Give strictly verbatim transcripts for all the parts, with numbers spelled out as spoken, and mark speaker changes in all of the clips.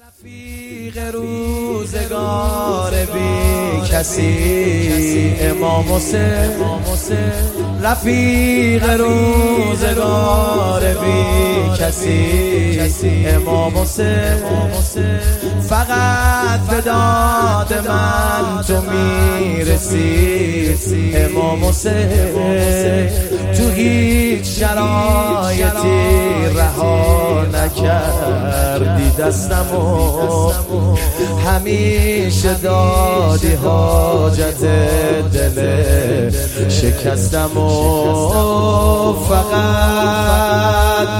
Speaker 1: رفیق روزگار بی کسی امام حسین، رفیق روزگار بی کسی امام حسین، فقط به داد من تو میرسی امام حسین، تو هیچ شرایطی رها نکردی دستمو، همیشه دادی حاجت دل شکستمو، فقط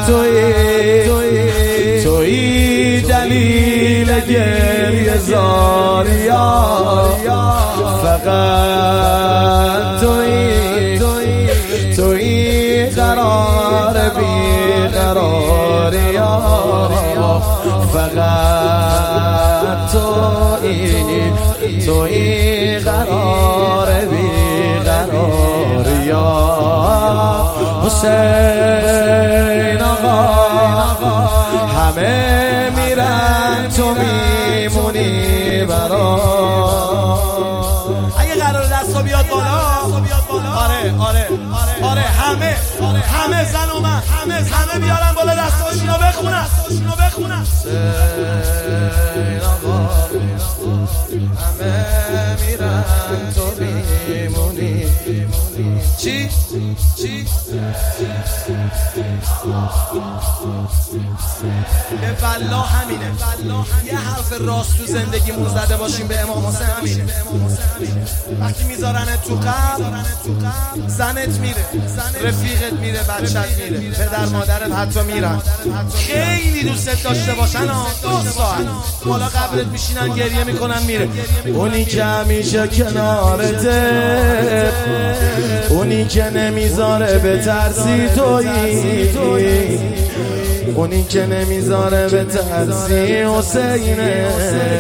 Speaker 1: تویی تویی دلیل گریه زاریا، فقط تویی تویی قرار بی قراریا، فقط تویی تویی قرار بی قراریا. حسین آقا همه میرن تو میمونی برا، اگه قرار دستا بیاد بالا، آره آره آره همه همه زن و من همه بیارن بالا دستاشونو بخونن بخونن حسین آقا همه میرن تو میمونی. چی؟ چی؟ به والله همینه، یه حرف راست تو زندگیمون زده باشیم به امام حسین همینه. وقتی میذارنت تو قبر زنت میره، رفیقت میره، بچت میره، پدر مادرت حتی میرن، خیلی دوست داشته باشن دو ساعت بالا قبرت میشینن گریه میکنن میره. اونی که همیشه کنارته، اونی که نمیذاره به ترسی تویی، اونی که نمیذاره به ترسی حسینه.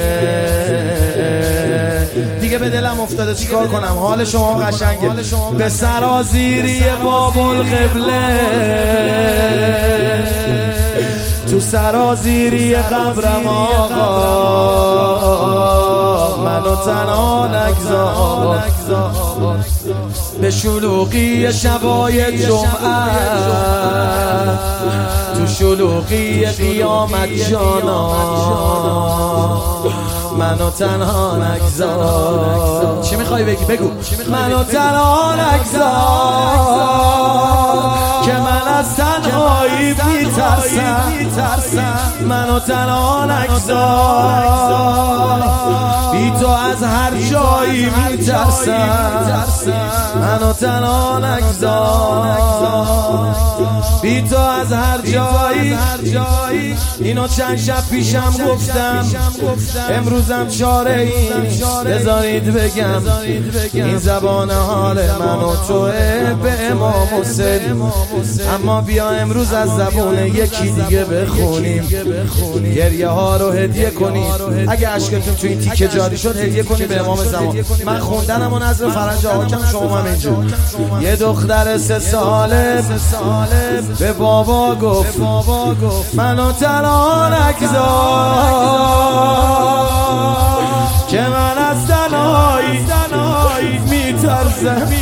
Speaker 1: دیگه به دلم افتاده چیکار کنم، حال شما قشنگه، به سرازیری باب القبله، تو سرازیری قبرم آقا منو تنها نگذار، به شلوغی شبای جمعه، تو شلوغی قیامت جانا منو تنها نگذار. چی میخوای بگی؟ بگو. منو تنها نگذار که من از تنهایی میترسم، منو تنها نگذار بی تو از هر جایی میترسم، منو تنها نگذار بی تو از هر جایی. اینو چند شب پیشم گفتم، امروزم چاره ای بذارید بگم، این زبان حال من و توه به امام حسین. اما بیا امروز از زبون یکی دیگه بخونیم، گریه ها رو هدیه کنیم، اگه عشقتون تو این تیکه جاری شد هدیه کنیم به امام زمان. من خوندنم و نظر فرنج حاکم، شما هم اینجا. یه دختر سه ساله به بابا گفت منو تنها نگذار که من از تنهایی میترسم،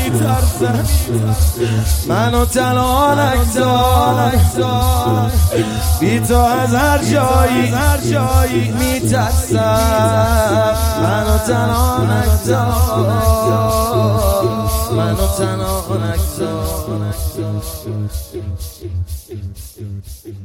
Speaker 1: منو تنها نگذار بی تو از هر جایی میترسم، منو تنها نگذار، منو تنها نگذار.